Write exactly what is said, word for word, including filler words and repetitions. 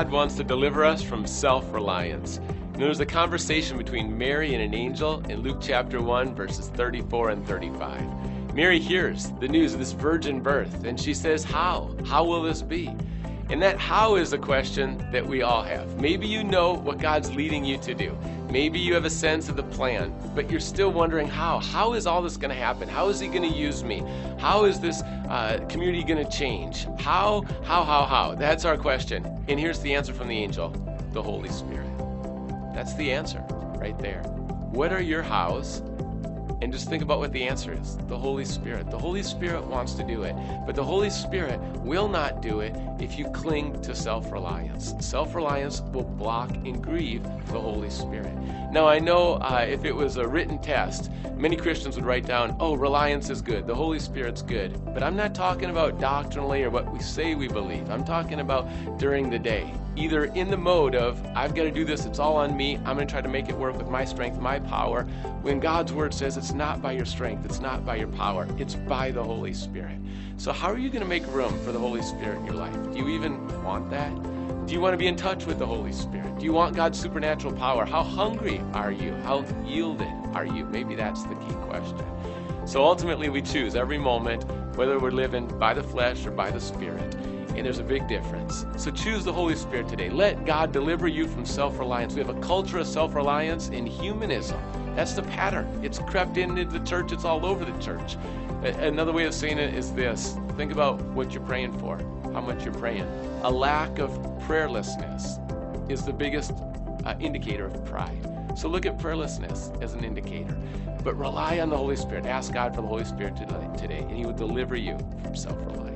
God wants to deliver us from self-reliance. And there's a conversation between Mary and an angel in Luke chapter one, verses thirty-four and thirty-five. Mary hears the news of this virgin birth, and she says, how? How will this be? And that how is a question that we all have. Maybe you know what God's leading you to do. Maybe you have a sense of the plan, but you're still wondering how. How is all this going to happen? How is he going to use me? How is this uh, community going to change? How, how, how, how? That's our question. And here's the answer from the angel, the Holy Spirit. That's the answer right there. What are your hows? And just think about what the answer is. The Holy Spirit. The Holy Spirit wants to do it, but the Holy Spirit will not do it if you cling to self-reliance. Self-reliance will block and grieve the Holy Spirit. Now, I know uh, if it was a written test, many Christians would write down, oh, reliance is good, the Holy Spirit's good. But I'm not talking about doctrinally or what we say we believe. I'm talking about during the day. Either in the mode of, I've got to do this, it's all on me, I'm going to try to make it work with my strength, my power, when God's word says it's not by your strength, it's not by your power, it's by the Holy Spirit. So how are you going to make room for the Holy Spirit in your life? Do you even want that? Do you want to be in touch with the Holy Spirit? Do you want God's supernatural power? How hungry are you? How yielded are you? Maybe that's the key question. So ultimately we choose every moment whether we're living by the flesh or by the Spirit. And there's a big difference. So choose the Holy Spirit today. Let God deliver you from self-reliance. We have a culture of self-reliance in humanism. That's the pattern. It's crept into the church. It's all over the church. Another way of saying it is this. Think about what you're praying for, how much you're praying. A lack of prayerlessness is the biggest uh, indicator of pride. So look at prayerlessness as an indicator. But rely on the Holy Spirit. Ask God for the Holy Spirit today, and he will deliver you from self-reliance.